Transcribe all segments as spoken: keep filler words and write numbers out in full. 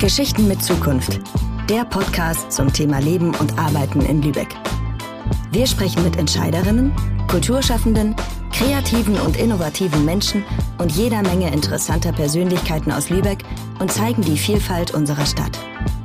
Geschichten mit Zukunft. Der Podcast zum Thema Leben und Arbeiten in Lübeck. Wir sprechen mit Entscheiderinnen, Kulturschaffenden, kreativen und innovativen Menschen und jeder Menge interessanter Persönlichkeiten aus Lübeck und zeigen die Vielfalt unserer Stadt.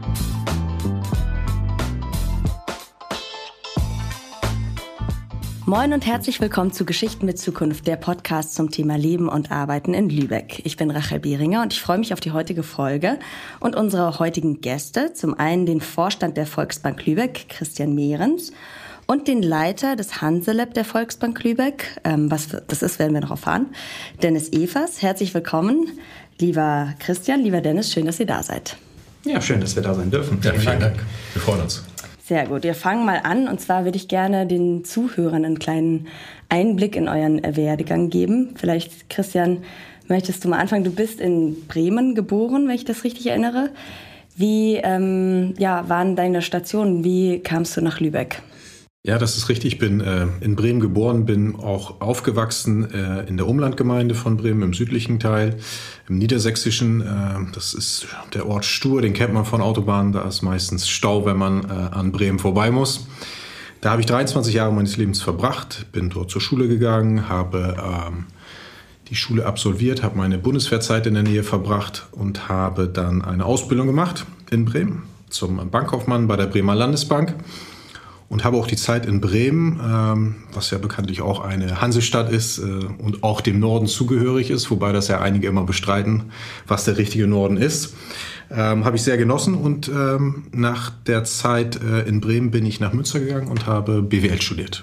Moin und herzlich willkommen zu Geschichten mit Zukunft, der Podcast zum Thema Leben und Arbeiten in Lübeck. Ich bin Rachel Behringer und ich freue mich auf die heutige Folge und unsere heutigen Gäste. Zum einen den Vorstand der Volksbank Lübeck, Christian Mehrens, und den Leiter des Hanselab der Volksbank Lübeck. Ähm, was das ist, werden wir noch erfahren. Dennis Evers, herzlich willkommen. Lieber Christian, lieber Dennis, schön, dass ihr da seid. Ja, schön, dass wir da sein dürfen. Ja, vielen Dank. Wir freuen uns. Sehr gut. Wir fangen mal an. Und zwar würde ich gerne den Zuhörern einen kleinen Einblick in euren Werdegang geben. Vielleicht, Christian, möchtest du mal anfangen? Du bist in Bremen geboren, wenn ich das richtig erinnere. Wie ähm, ja, waren deine Stationen? Wie kamst du nach Lübeck? Ja, das ist richtig. Ich bin äh, in Bremen geboren, bin auch aufgewachsen äh, in der Umlandgemeinde von Bremen, im südlichen Teil, im Niedersächsischen. Äh, das ist der Ort Stur, den kennt man von Autobahnen. Da ist meistens Stau, wenn man äh, an Bremen vorbei muss. Da habe ich dreiundzwanzig Jahre meines Lebens verbracht, bin dort zur Schule gegangen, habe ähm, die Schule absolviert, habe meine Bundeswehrzeit in der Nähe verbracht und habe dann eine Ausbildung gemacht in Bremen zum Bankkaufmann bei der Bremer Landesbank. Und habe auch die Zeit in Bremen, ähm, was ja bekanntlich auch eine Hansestadt ist äh, und auch dem Norden zugehörig ist, wobei das ja einige immer bestreiten, was der richtige Norden ist, ähm, habe ich sehr genossen. Und ähm, nach der Zeit äh, in Bremen bin ich nach Münster gegangen und habe B W L studiert.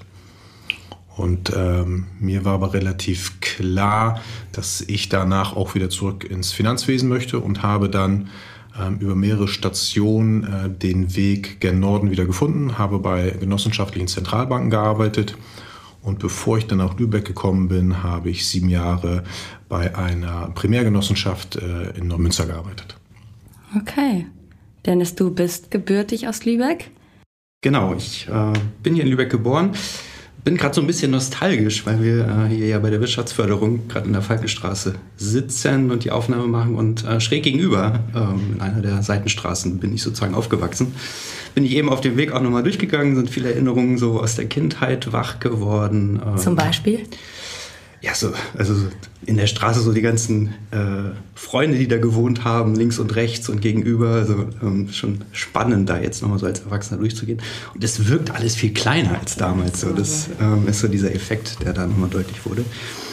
Und ähm, mir war aber relativ klar, dass ich danach auch wieder zurück ins Finanzwesen möchte und habe dann über mehrere Stationen äh, den Weg gen Norden wieder gefunden, habe bei genossenschaftlichen Zentralbanken gearbeitet und bevor ich dann nach Lübeck gekommen bin, habe ich sieben Jahre bei einer Primärgenossenschaft äh, in Neumünster gearbeitet. Okay. Dennis, du bist gebürtig aus Lübeck? Genau, ich äh, bin hier in Lübeck geboren. Bin gerade so ein bisschen nostalgisch, weil wir äh, hier ja bei der Wirtschaftsförderung gerade in der Falkenstraße sitzen und die Aufnahme machen und äh, schräg gegenüber ähm, in einer der Seitenstraßen bin ich sozusagen aufgewachsen. Bin ich eben auf dem Weg auch nochmal durchgegangen, sind viele Erinnerungen so aus der Kindheit wach geworden. Ähm, Zum Beispiel? Ja, so, also in der Straße so die ganzen äh, Freunde, die da gewohnt haben, links und rechts und gegenüber. Also ähm, schon spannend, da jetzt nochmal so als Erwachsener durchzugehen. Und es wirkt alles viel kleiner als damals. So. Das ähm, ist so dieser Effekt, der da nochmal deutlich wurde.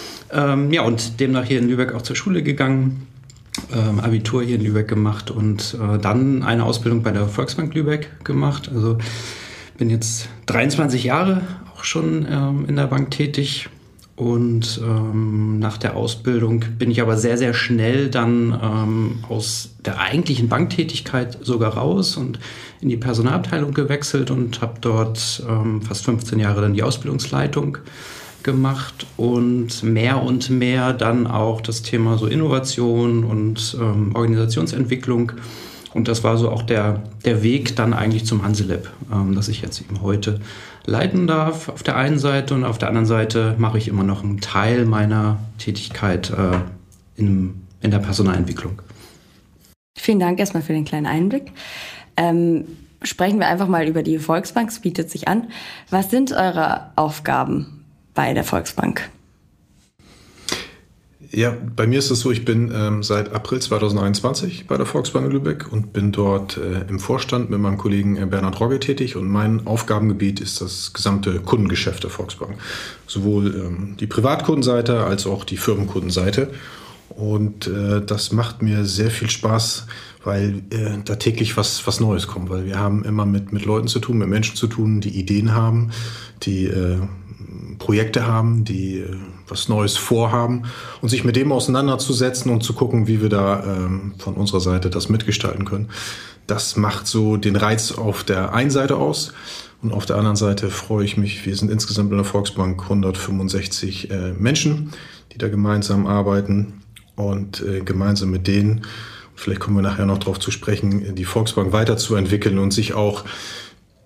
Ähm, ja, und demnach hier in Lübeck auch zur Schule gegangen, ähm, Abitur hier in Lübeck gemacht und äh, dann eine Ausbildung bei der Volksbank Lübeck gemacht. Also bin jetzt dreiundzwanzig Jahre auch schon ähm, in der Bank tätig. Und ähm, nach der Ausbildung bin ich aber sehr, sehr schnell dann ähm, aus der eigentlichen Banktätigkeit sogar raus und in die Personalabteilung gewechselt und habe dort ähm, fast fünfzehn Jahre dann die Ausbildungsleitung gemacht und mehr und mehr dann auch das Thema so Innovation und ähm, Organisationsentwicklung. Und das war so auch der, der Weg dann eigentlich zum Hanselab, ähm, das ich jetzt eben heute leiten darf auf der einen Seite und auf der anderen Seite mache ich immer noch einen Teil meiner Tätigkeit äh, in, in der Personalentwicklung. Vielen Dank erstmal für den kleinen Einblick. Ähm, sprechen wir einfach mal über die Volksbank, es bietet sich an. Was sind eure Aufgaben bei der Volksbank? Ja, bei mir ist es so, ich bin ähm, seit April zweitausendeinundzwanzig bei der Volksbank in Lübeck und bin dort äh, im Vorstand mit meinem Kollegen äh, Bernhard Rogge tätig und mein Aufgabengebiet ist das gesamte Kundengeschäft der Volksbank. Sowohl ähm, die Privatkundenseite als auch die Firmenkundenseite und äh, das macht mir sehr viel Spaß, weil äh, da täglich was, was Neues kommt, weil wir haben immer mit, mit Leuten zu tun, mit Menschen zu tun, die Ideen haben, die äh, Projekte haben, die äh, was Neues vorhaben und sich mit dem auseinanderzusetzen und zu gucken, wie wir da ähm, von unserer Seite das mitgestalten können. Das macht so den Reiz auf der einen Seite aus und auf der anderen Seite freue ich mich, wir sind insgesamt in der Volksbank hundertfünfundsechzig äh, Menschen, die da gemeinsam arbeiten und äh, gemeinsam mit denen, vielleicht kommen wir nachher noch darauf zu sprechen, die Volksbank weiterzuentwickeln und sich auch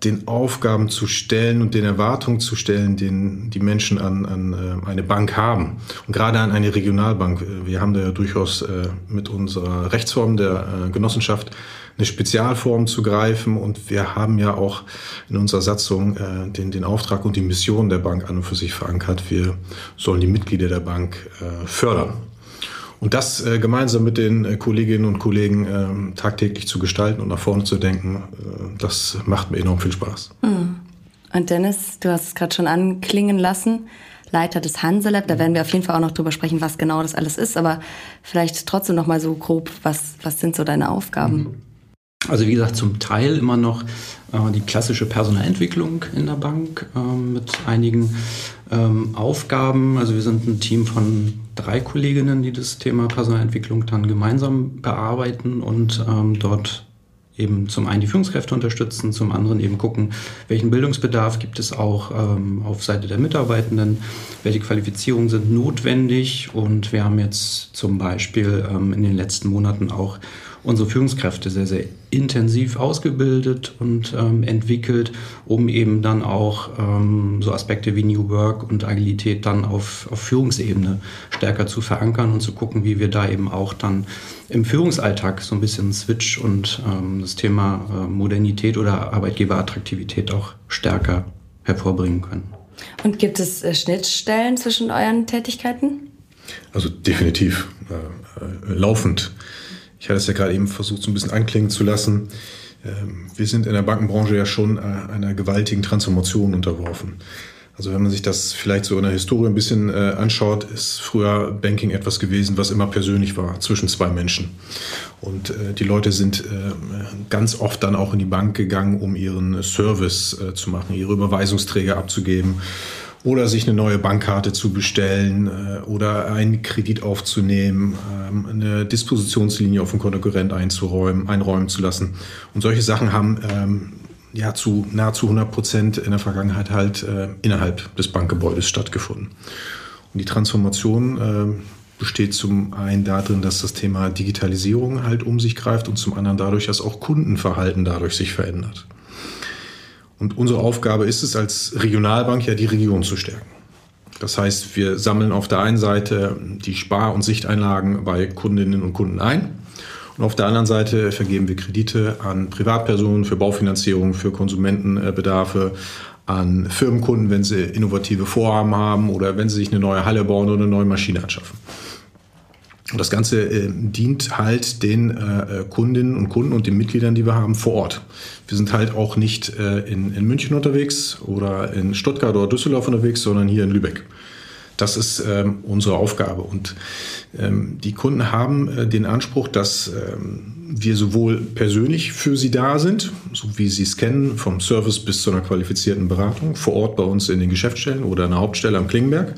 den Aufgaben zu stellen und den Erwartungen zu stellen, den die Menschen an, an eine Bank haben. Und gerade an eine Regionalbank. Wir haben da ja durchaus mit unserer Rechtsform der Genossenschaft eine Spezialform zu greifen. Und wir haben ja auch in unserer Satzung den, den Auftrag und die Mission der Bank an und für sich verankert. Wir sollen die Mitglieder der Bank fördern. Und das äh, gemeinsam mit den äh, Kolleginnen und Kollegen äh, tagtäglich zu gestalten und nach vorne zu denken, äh, das macht mir enorm viel Spaß. Mhm. Und Dennis, du hast es gerade schon anklingen lassen, Leiter des Hanselab. Da werden wir auf jeden Fall auch noch drüber sprechen, was genau das alles ist. Aber vielleicht trotzdem noch mal so grob, was, was sind so deine Aufgaben? Also wie gesagt, zum Teil immer noch äh, die klassische Personalentwicklung in der Bank äh, mit einigen ähm, Aufgaben. Also wir sind ein Team von drei Kolleginnen, die das Thema Personalentwicklung dann gemeinsam bearbeiten und ähm, dort eben zum einen die Führungskräfte unterstützen, zum anderen eben gucken, welchen Bildungsbedarf gibt es auch ähm, auf Seite der Mitarbeitenden, welche Qualifizierungen sind notwendig. Und wir haben jetzt zum Beispiel ähm, in den letzten Monaten auch unsere Führungskräfte sehr, sehr intensiv ausgebildet und ähm, entwickelt, um eben dann auch ähm, so Aspekte wie New Work und Agilität dann auf, auf Führungsebene stärker zu verankern und zu gucken, wie wir da eben auch dann im Führungsalltag so ein bisschen Switch und ähm, das Thema äh, Modernität oder Arbeitgeberattraktivität auch stärker hervorbringen können. Und gibt es äh, Schnittstellen zwischen euren Tätigkeiten? Also definitiv äh, äh, laufend. Ich hatte es ja gerade eben versucht, so ein bisschen anklingen zu lassen. Wir sind in der Bankenbranche ja schon einer gewaltigen Transformation unterworfen. Also wenn man sich das vielleicht so in der Historie ein bisschen anschaut, ist früher Banking etwas gewesen, was immer persönlich war, zwischen zwei Menschen. Und die Leute sind ganz oft dann auch in die Bank gegangen, um ihren Service zu machen, ihre Überweisungsträger abzugeben, oder sich eine neue Bankkarte zu bestellen äh, oder einen Kredit aufzunehmen, ähm, eine Dispositionslinie auf den Konkurrent einzuräumen, einräumen zu lassen. Und solche Sachen haben ähm, ja zu nahezu hundert Prozent in der Vergangenheit halt äh, innerhalb des Bankgebäudes stattgefunden. Und die Transformation äh, besteht zum einen darin, dass das Thema Digitalisierung halt um sich greift und zum anderen dadurch, dass auch Kundenverhalten dadurch sich verändert. Und unsere Aufgabe ist es, als Regionalbank ja die Region zu stärken. Das heißt, wir sammeln auf der einen Seite die Spar- und Sichteinlagen bei Kundinnen und Kunden ein. Und auf der anderen Seite vergeben wir Kredite an Privatpersonen für Baufinanzierung, für Konsumentenbedarfe, an Firmenkunden, wenn sie innovative Vorhaben haben oder wenn sie sich eine neue Halle bauen oder eine neue Maschine anschaffen. Und das Ganze äh, dient halt den äh, Kundinnen und Kunden und den Mitgliedern, die wir haben, vor Ort. Wir sind halt auch nicht äh, in, in München unterwegs oder in Stuttgart oder Düsseldorf unterwegs, sondern hier in Lübeck. Das ist ähm, unsere Aufgabe. Und ähm, die Kunden haben äh, den Anspruch, dass ähm, wir sowohl persönlich für sie da sind, so wie sie es kennen, vom Service bis zu einer qualifizierten Beratung, vor Ort bei uns in den Geschäftsstellen oder an der Hauptstelle am Klingenberg.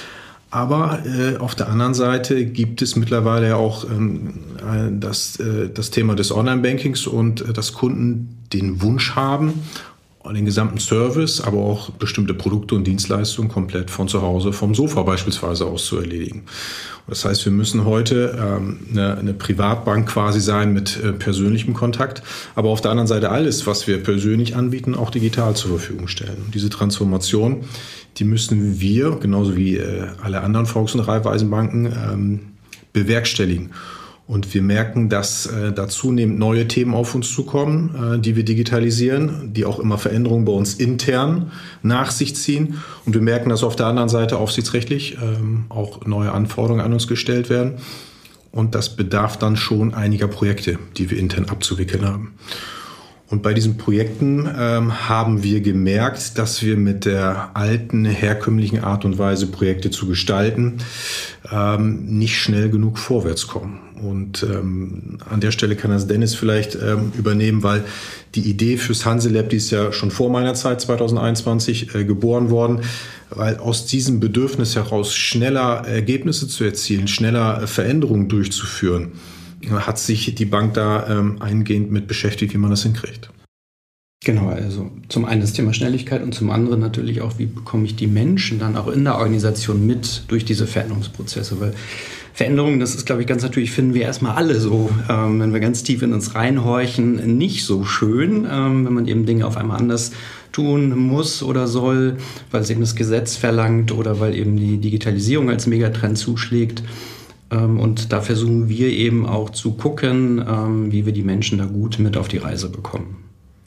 Aber äh, auf der anderen Seite gibt es mittlerweile ja auch ähm, das, äh, das Thema des Online-Bankings und äh, dass Kunden den Wunsch haben, den gesamten Service, aber auch bestimmte Produkte und Dienstleistungen komplett von zu Hause, vom Sofa beispielsweise aus zu erledigen. Das heißt, wir müssen heute ähm, eine, eine Privatbank quasi sein mit äh, persönlichem Kontakt, aber auf der anderen Seite alles, was wir persönlich anbieten, auch digital zur Verfügung stellen. Und diese Transformation, die müssen wir, genauso wie äh, alle anderen Volks- und Raiffeisenbanken, ähm, bewerkstelligen. Und wir merken, dass äh, da zunehmend neue Themen auf uns zukommen, äh, die wir digitalisieren, die auch immer Veränderungen bei uns intern nach sich ziehen. Und wir merken, dass auf der anderen Seite aufsichtsrechtlich ähm, auch neue Anforderungen an uns gestellt werden. Und das bedarf dann schon einiger Projekte, die wir intern abzuwickeln haben. Und bei diesen Projekten ähm, haben wir gemerkt, dass wir mit der alten, herkömmlichen Art und Weise, Projekte zu gestalten, ähm, nicht schnell genug vorwärts kommen. Und ähm, an der Stelle kann das Dennis vielleicht ähm, übernehmen, weil die Idee fürs Hanselab, die ist ja schon vor meiner Zeit zwanzig einundzwanzig äh, geboren worden, weil aus diesem Bedürfnis heraus schneller Ergebnisse zu erzielen, schneller äh, Veränderungen durchzuführen, hat sich die Bank da ähm, eingehend mit beschäftigt, wie man das hinkriegt. Genau, also zum einen das Thema Schnelligkeit und zum anderen natürlich auch, wie bekomme ich die Menschen dann auch in der Organisation mit durch diese Veränderungsprozesse, weil Veränderungen, das ist, glaube ich, ganz natürlich, finden wir erstmal alle so, ähm, wenn wir ganz tief in uns reinhorchen, nicht so schön, ähm, wenn man eben Dinge auf einmal anders tun muss oder soll, weil es eben das Gesetz verlangt oder weil eben die Digitalisierung als Megatrend zuschlägt. Ähm, und da versuchen wir eben auch zu gucken, ähm, wie wir die Menschen da gut mit auf die Reise bekommen.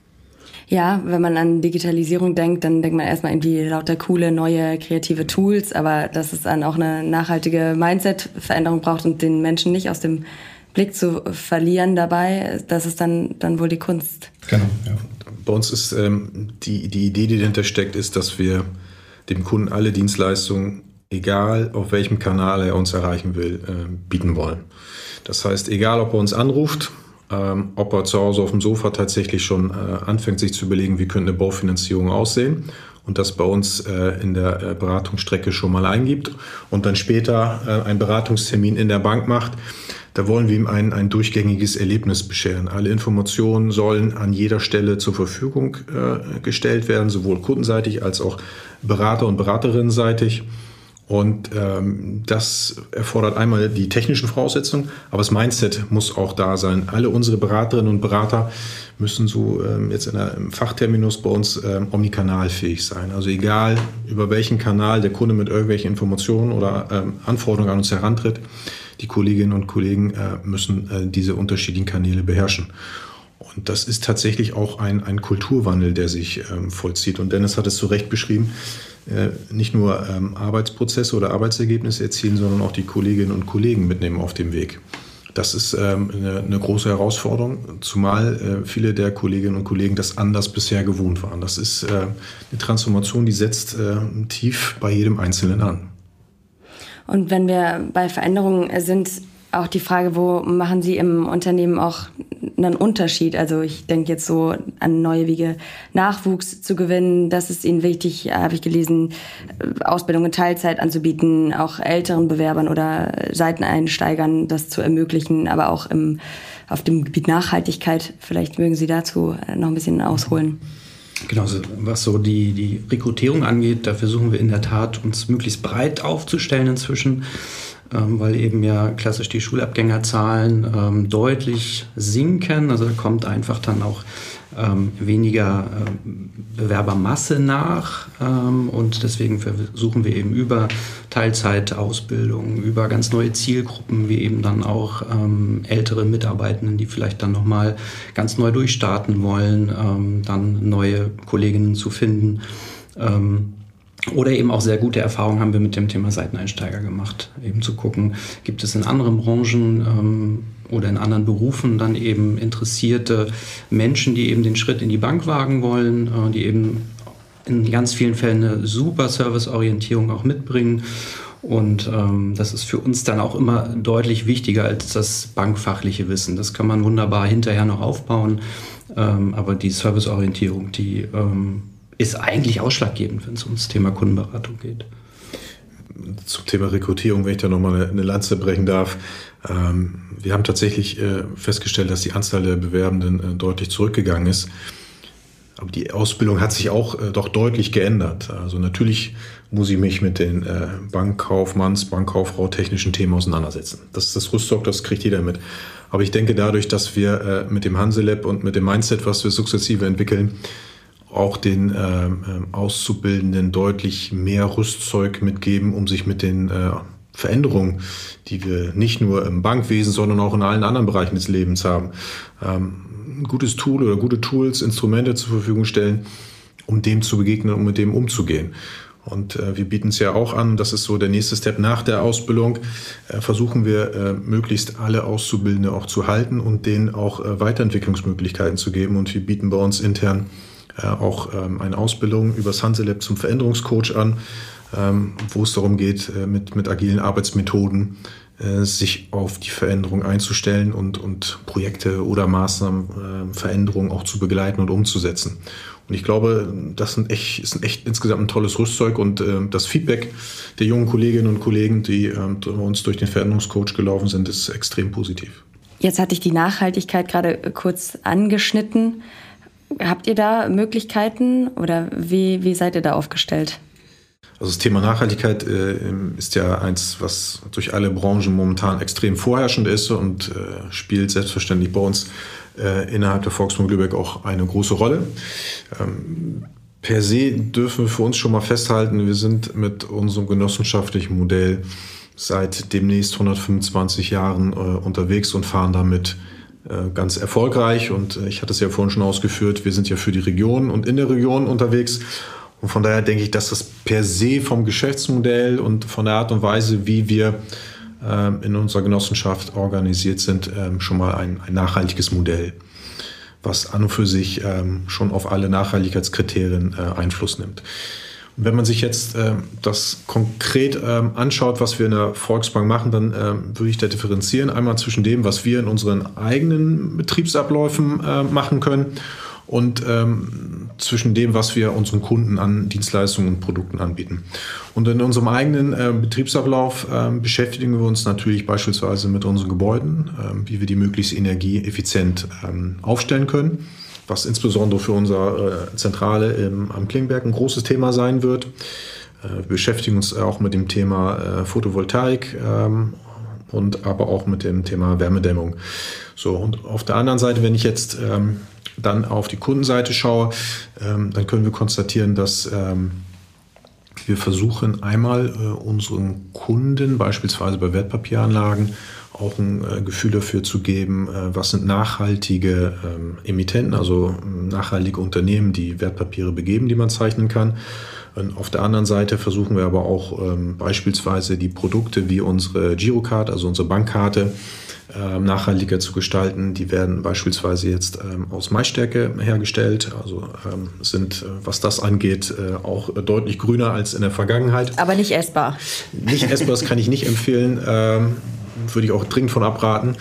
Ja, wenn man an Digitalisierung denkt, dann denkt man erstmal irgendwie lauter coole, neue, kreative Tools, aber dass es dann auch eine nachhaltige Mindset-Veränderung braucht und den Menschen nicht aus dem Blick zu verlieren dabei, das ist dann, dann wohl die Kunst. Genau, ja. Bei uns ist ähm, die, die Idee, die dahinter steckt, ist, dass wir dem Kunden alle Dienstleistungen, egal auf welchem Kanal er uns erreichen will, äh, bieten wollen. Das heißt, egal ob er uns anruft, Ähm, ob er zu Hause auf dem Sofa tatsächlich schon äh, anfängt, sich zu überlegen, wie könnte eine Baufinanzierung aussehen und das bei uns äh, in der äh, Beratungsstrecke schon mal eingibt und dann später äh, einen Beratungstermin in der Bank macht. Da wollen wir ihm ein, ein durchgängiges Erlebnis bescheren. Alle Informationen sollen an jeder Stelle zur Verfügung äh, gestellt werden, sowohl kundenseitig als auch Berater- und Beraterinnenseitig. Und ähm, das erfordert einmal die technischen Voraussetzungen, aber das Mindset muss auch da sein. Alle unsere Beraterinnen und Berater müssen so ähm, jetzt in der, im Fachterminus bei uns ähm, omnikanalfähig sein. Also egal, über welchen Kanal der Kunde mit irgendwelchen Informationen oder ähm, Anforderungen an uns herantritt, die Kolleginnen und Kollegen äh, müssen äh, diese unterschiedlichen Kanäle beherrschen. Und das ist tatsächlich auch ein, ein Kulturwandel, der sich ähm, vollzieht. Und Dennis hat es zu Recht beschrieben, äh, nicht nur ähm, Arbeitsprozesse oder Arbeitsergebnisse erzielen, sondern auch die Kolleginnen und Kollegen mitnehmen auf dem Weg. Das ist ähm, eine, eine große Herausforderung, zumal äh, viele der Kolleginnen und Kollegen das anders bisher gewohnt waren. Das ist äh, eine Transformation, die setzt äh, tief bei jedem Einzelnen an. Und wenn wir bei Veränderungen sind, auch die Frage, wo machen Sie im Unternehmen auch einen Unterschied? Also ich denke jetzt so an neue Wege, Nachwuchs zu gewinnen. Das ist Ihnen wichtig, habe ich gelesen, Ausbildung in Teilzeit anzubieten, auch älteren Bewerbern oder Seiteneinsteigern das zu ermöglichen, aber auch im, auf dem Gebiet Nachhaltigkeit. Vielleicht mögen Sie dazu noch ein bisschen ausholen. Genau, was so die, die Rekrutierung angeht, da versuchen wir in der Tat, uns möglichst breit aufzustellen inzwischen, ähm, weil eben ja klassisch die Schulabgängerzahlen ähm, deutlich sinken. Also da kommt einfach dann auch ähm, weniger ähm, Bewerbermasse nach ähm, und deswegen versuchen wir eben über Teilzeitausbildung, über ganz neue Zielgruppen, wie eben dann auch ähm, ältere Mitarbeitenden, die vielleicht dann nochmal ganz neu durchstarten wollen, ähm, dann neue Kolleginnen zu finden. Ähm, Oder eben auch sehr gute Erfahrungen haben wir mit dem Thema Seiteneinsteiger gemacht. Eben zu gucken, gibt es in anderen Branchen ähm, oder in anderen Berufen dann eben interessierte Menschen, die eben den Schritt in die Bank wagen wollen, äh, die eben in ganz vielen Fällen eine super Serviceorientierung auch mitbringen. Und ähm, das ist für uns dann auch immer deutlich wichtiger als das bankfachliche Wissen. Das kann man wunderbar hinterher noch aufbauen. Ähm, aber die Serviceorientierung, die ähm, ist eigentlich ausschlaggebend, wenn es ums Thema Kundenberatung geht. Zum Thema Rekrutierung, wenn ich da nochmal eine, eine Lanze brechen darf. Ähm, wir haben tatsächlich äh, festgestellt, dass die Anzahl der Bewerbenden äh, deutlich zurückgegangen ist. Aber die Ausbildung hat sich auch äh, doch deutlich geändert. Also natürlich muss ich mich mit den äh, Bankkaufmanns-, Bankkauffrau technischen Themen auseinandersetzen. Das ist das Rüstzeug, das kriegt jeder mit. Aber ich denke, dadurch, dass wir äh, mit dem Hanselab und mit dem Mindset, was wir sukzessive entwickeln, auch den äh, Auszubildenden deutlich mehr Rüstzeug mitgeben, um sich mit den äh, Veränderungen, die wir nicht nur im Bankwesen, sondern auch in allen anderen Bereichen des Lebens haben, ähm, ein gutes Tool oder gute Tools, Instrumente zur Verfügung stellen, um dem zu begegnen und mit dem umzugehen. Und äh, wir bieten es ja auch an, das ist so der nächste Step nach der Ausbildung, äh, versuchen wir äh, möglichst alle Auszubildende auch zu halten und denen auch äh, Weiterentwicklungsmöglichkeiten zu geben. Und wir bieten bei uns intern auch ähm, eine Ausbildung über das Hanselab zum Veränderungscoach an, ähm, wo es darum geht, äh, mit, mit agilen Arbeitsmethoden äh, sich auf die Veränderung einzustellen und, und Projekte oder Maßnahmen, äh, Veränderungen auch zu begleiten und umzusetzen. Und ich glaube, das sind echt, ist ein echt insgesamt ein tolles Rüstzeug und äh, das Feedback der jungen Kolleginnen und Kollegen, die äh, bei uns durch den Veränderungscoach gelaufen sind, ist extrem positiv. Jetzt hatte ich die Nachhaltigkeit gerade kurz angeschnitten. Habt ihr da Möglichkeiten oder wie, wie seid ihr da aufgestellt? Also das Thema Nachhaltigkeit äh, ist ja eins, was durch alle Branchen momentan extrem vorherrschend ist und äh, spielt selbstverständlich bei uns äh, innerhalb der Volksbank Lübeck auch eine große Rolle. Ähm, per se dürfen wir für uns schon mal festhalten, wir sind mit unserem genossenschaftlichen Modell seit demnächst hundertfünfundzwanzig Jahren äh, unterwegs und fahren damit äh, ganz erfolgreich. Und äh, ich hatte es ja vorhin schon ausgeführt, wir sind ja für die Region und in der Region unterwegs. Und von daher denke ich, dass das per se vom Geschäftsmodell und von der Art und Weise, wie wir ähm, in unserer Genossenschaft organisiert sind, ähm, schon mal ein, ein nachhaltiges Modell, was an und für sich ähm, schon auf alle Nachhaltigkeitskriterien äh, Einfluss nimmt. Und wenn man sich jetzt ähm, das konkret ähm, anschaut, was wir in der Volksbank machen, dann ähm, würde ich da differenzieren. Einmal zwischen dem, was wir in unseren eigenen Betriebsabläufen äh, machen können, und ähm, zwischen dem, was wir unseren Kunden an Dienstleistungen und Produkten anbieten. Und in unserem eigenen äh, Betriebsablauf äh, beschäftigen wir uns natürlich beispielsweise mit unseren Gebäuden, äh, wie wir die möglichst energieeffizient ähm, aufstellen können, was insbesondere für unsere äh, Zentrale im, am Klingberg ein großes Thema sein wird. Äh, wir beschäftigen uns auch mit dem Thema äh, Photovoltaik ähm, und aber auch mit dem Thema Wärmedämmung. So, und auf der anderen Seite, wenn ich jetzt ähm, dann auf die Kundenseite schaue, ähm, dann können wir konstatieren, dass ähm, wir versuchen, einmal äh, unseren Kunden, beispielsweise bei Wertpapieranlagen, auch ein äh, Gefühl dafür zu geben, äh, was sind nachhaltige ähm, Emittenten, also äh, nachhaltige Unternehmen, die Wertpapiere begeben, die man zeichnen kann. Und auf der anderen Seite versuchen wir aber auch ähm, beispielsweise die Produkte wie unsere Girocard, also unsere Bankkarte, ähm, nachhaltiger zu gestalten. Die werden beispielsweise jetzt ähm, aus Maisstärke hergestellt, also ähm, sind, äh, was das angeht, äh, auch deutlich grüner als in der Vergangenheit. Aber nicht essbar. Nicht essbar, das kann ich nicht empfehlen. Ähm, würde ich auch dringend von abraten.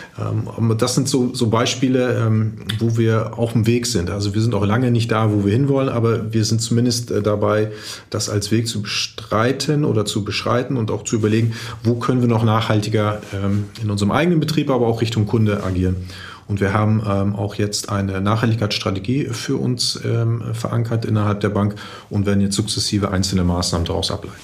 Ähm, das sind so, so Beispiele, ähm, wo wir auf dem Weg sind. Also wir sind auch lange nicht da, wo wir hinwollen, aber wir sind zumindest äh, dabei, das als Weg zu bestreiten oder zu beschreiten und auch zu überlegen, wo können wir noch nachhaltiger ähm, in unserem eigenen Betrieb, aber auch Richtung Kunde agieren. Und wir haben ähm, auch jetzt eine Nachhaltigkeitsstrategie für uns ähm, verankert innerhalb der Bank und werden jetzt sukzessive einzelne Maßnahmen daraus ableiten.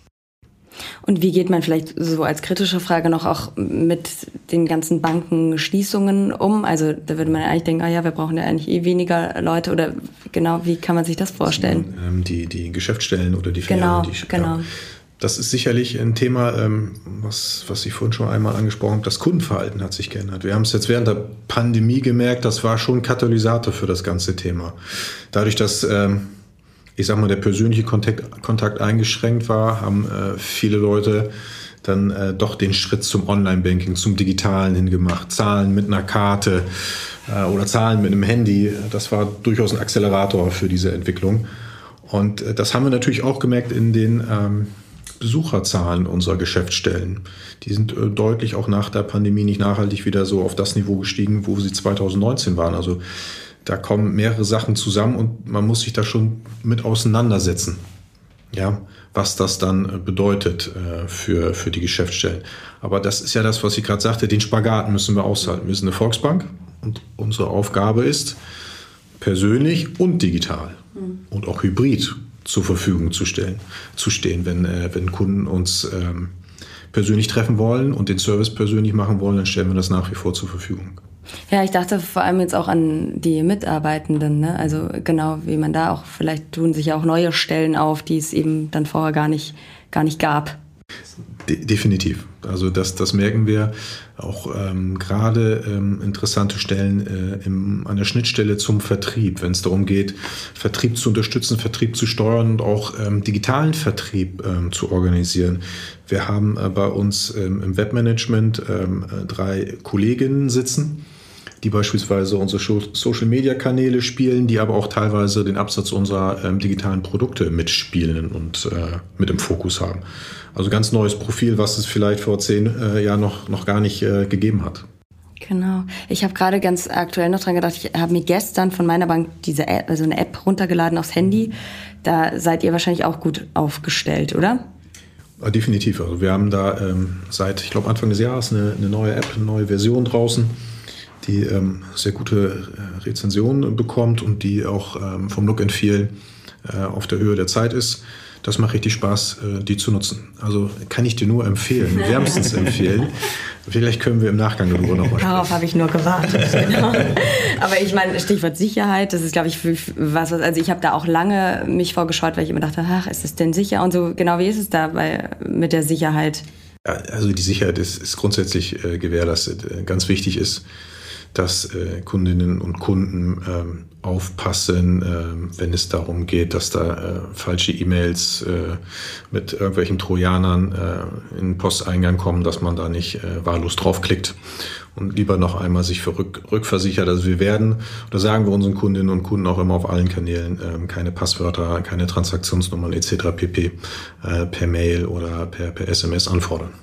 Und wie geht man vielleicht so als kritische Frage noch auch mit den ganzen Bankenschließungen um? Also da würde man eigentlich denken, ah ja, wir brauchen ja eigentlich eh weniger Leute, oder genau, wie kann man sich das vorstellen? Also, ähm, die, die Geschäftsstellen oder die Filialen. Genau, die, genau. Ja. Das ist sicherlich ein Thema, ähm, was, was ich vorhin schon einmal angesprochen habe. Das Kundenverhalten hat sich geändert. Wir haben es jetzt während der Pandemie gemerkt, das war schon ein Katalysator für das ganze Thema. Dadurch, dass ähm, ich sag mal, der persönliche Kontakt, Kontakt eingeschränkt war, haben äh, viele Leute dann äh, doch den Schritt zum Online-Banking, zum Digitalen hingemacht. Zahlen mit einer Karte äh, oder Zahlen mit einem Handy, das war durchaus ein Akzelerator für diese Entwicklung. Und äh, das haben wir natürlich auch gemerkt in den ähm, Besucherzahlen unserer Geschäftsstellen. Die sind äh, deutlich auch nach der Pandemie nicht nachhaltig wieder so auf das Niveau gestiegen, wo sie zweitausendneunzehn waren. Also da kommen mehrere Sachen zusammen und man muss sich da schon mit auseinandersetzen, ja, was das dann bedeutet äh, für, für die Geschäftsstellen. Aber das ist ja das, was ich gerade sagte, den Spagat müssen wir aushalten. Wir sind eine Volksbank und unsere Aufgabe ist, persönlich und digital mhm. und auch hybrid zur Verfügung zu stellen, zu stehen. Wenn, äh, wenn Kunden uns ähm, persönlich treffen wollen und den Service persönlich machen wollen, dann stellen wir das nach wie vor zur Verfügung. Ja, ich dachte vor allem jetzt auch an die Mitarbeitenden, ne? Also genau, wie man da auch, vielleicht tun sich ja auch neue Stellen auf, die es eben dann vorher gar nicht, gar nicht gab. De- definitiv. Also das, das merken wir auch ähm, gerade ähm, interessante Stellen äh, im, an der Schnittstelle zum Vertrieb, wenn es darum geht, Vertrieb zu unterstützen, Vertrieb zu steuern und auch ähm, digitalen Vertrieb ähm, zu organisieren. Wir haben äh, bei uns ähm, im Webmanagement ähm, drei Kolleginnen sitzen, die beispielsweise unsere Social-Media-Kanäle spielen, die aber auch teilweise den Absatz unserer ähm, digitalen Produkte mitspielen und äh, mit im Fokus haben. Also ganz neues Profil, was es vielleicht vor zehn äh, Jahren noch, noch gar nicht äh, gegeben hat. Genau. Ich habe gerade ganz aktuell noch dran gedacht, ich habe mir gestern von meiner Bank diese App, also eine App runtergeladen aufs Handy. Da seid ihr wahrscheinlich auch gut aufgestellt, oder? Ja, definitiv. Also wir haben da ähm, seit, ich glaube, Anfang des Jahres eine, eine neue App, eine neue Version draußen. die ähm, sehr gute äh, Rezensionen bekommt und die auch ähm, vom Look and Feel äh, auf der Höhe der Zeit ist. Das macht richtig Spaß, äh, die zu nutzen. Also kann ich dir nur empfehlen, wärmstens empfehlen. Vielleicht können wir im Nachgang darüber noch mal sprechen. Darauf habe ich nur gewartet. Genau. Aber ich meine, Stichwort Sicherheit, das ist, glaube ich, was, was, also ich habe da auch lange mich vorgeschaut, weil ich immer dachte, ach, ist es denn sicher? Und so, genau, wie ist es da bei, mit der Sicherheit? Ja, also die Sicherheit ist, ist grundsätzlich äh, gewährleistet. Ganz wichtig ist, dass äh, Kundinnen und Kunden ähm, aufpassen, äh, wenn es darum geht, dass da äh, falsche E-Mails äh, mit irgendwelchen Trojanern äh, in den Posteingang kommen, dass man da nicht äh, wahllos draufklickt und lieber noch einmal sich für rück, rückversichert. Also wir werden, da sagen wir unseren Kundinnen und Kunden auch immer auf allen Kanälen, äh, keine Passwörter, keine Transaktionsnummern et cetera pp. Äh, per Mail oder per, per S M S anfordern.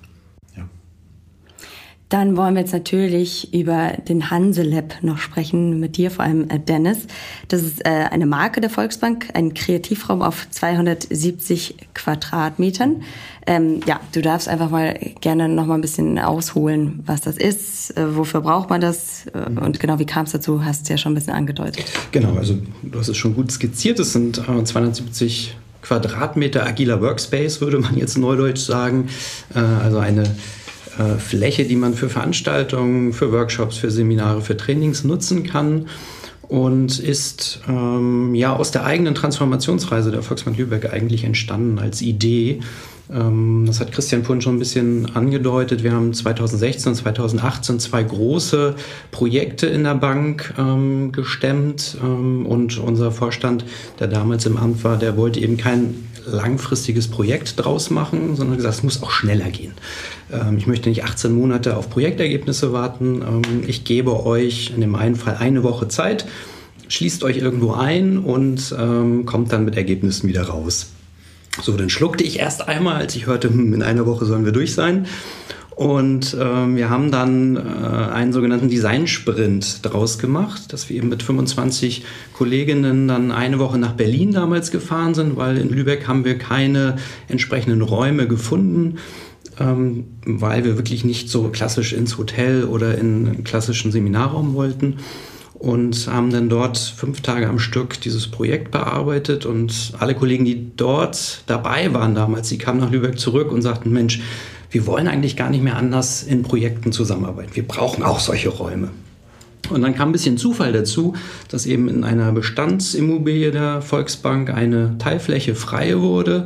Dann wollen wir jetzt natürlich über den Hanselab noch sprechen, mit dir, vor allem Dennis. Das ist äh, eine Marke der Volksbank, ein Kreativraum auf zweihundertsiebzig Quadratmetern. Ähm, ja, du darfst einfach mal gerne noch mal ein bisschen ausholen, was das ist, äh, wofür braucht man das äh, und genau, wie kam es dazu, hast du ja schon ein bisschen angedeutet. Genau, also du hast es schon gut skizziert, es sind äh, zweihundertsiebzig Quadratmeter agiler Workspace, würde man jetzt neudeutsch sagen, äh, also eine Fläche, die man für Veranstaltungen, für Workshops, für Seminare, für Trainings nutzen kann und ist ähm, ja aus der eigenen Transformationsreise der Volksbank Lübeck eigentlich entstanden als Idee. Ähm, das hat Christian vorhin schon ein bisschen angedeutet. Wir haben zweitausendsechzehn und zweitausendachtzehn zwei große Projekte in der Bank ähm, gestemmt ähm, und unser Vorstand, der damals im Amt war, der wollte eben kein langfristiges Projekt draus machen, sondern gesagt, es muss auch schneller gehen. Ähm, ich möchte nicht achtzehn Monate auf Projektergebnisse warten. Ähm, ich gebe euch in dem einen Fall eine Woche Zeit, schließt euch irgendwo ein und ähm, kommt dann mit Ergebnissen wieder raus. So, dann schluckte ich erst einmal, als ich hörte, hm, in einer Woche sollen wir durch sein. Und ähm, wir haben dann äh, einen sogenannten Design-Sprint draus gemacht, dass wir eben mit fünfundzwanzig Kolleginnen dann eine Woche nach Berlin damals gefahren sind, weil in Lübeck haben wir keine entsprechenden Räume gefunden, ähm, weil wir wirklich nicht so klassisch ins Hotel oder in einen klassischen Seminarraum wollten. Und haben dann dort fünf Tage am Stück dieses Projekt bearbeitet. Und alle Kollegen, die dort dabei waren damals, die kamen nach Lübeck zurück und sagten, Mensch, wir wollen eigentlich gar nicht mehr anders in Projekten zusammenarbeiten. Wir brauchen auch solche Räume. Und dann kam ein bisschen Zufall dazu, dass eben in einer Bestandsimmobilie der Volksbank eine Teilfläche frei wurde.